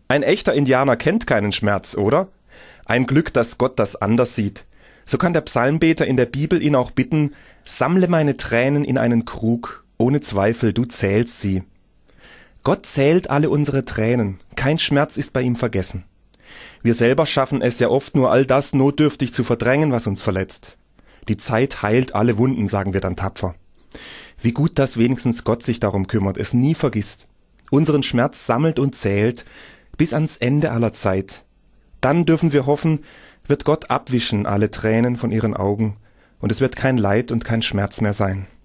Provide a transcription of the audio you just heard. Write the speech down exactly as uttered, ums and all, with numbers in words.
Ein echter Indianer kennt keinen Schmerz, oder? Ein Glück, dass Gott das anders sieht. So kann der Psalmbeter in der Bibel ihn auch bitten: Sammle meine Tränen in einen Krug, ohne Zweifel, du zählst sie. Gott zählt alle unsere Tränen, kein Schmerz ist bei ihm vergessen. Wir selber schaffen es ja oft nur, all das notdürftig zu verdrängen, was uns verletzt. Die Zeit heilt alle Wunden, sagen wir dann tapfer. Wie gut, dass wenigstens Gott sich darum kümmert, es nie vergisst. Unseren Schmerz sammelt und zählt bis ans Ende aller Zeit. Dann dürfen wir hoffen, wird Gott abwischen alle Tränen von ihren Augen und es wird kein Leid und kein Schmerz mehr sein.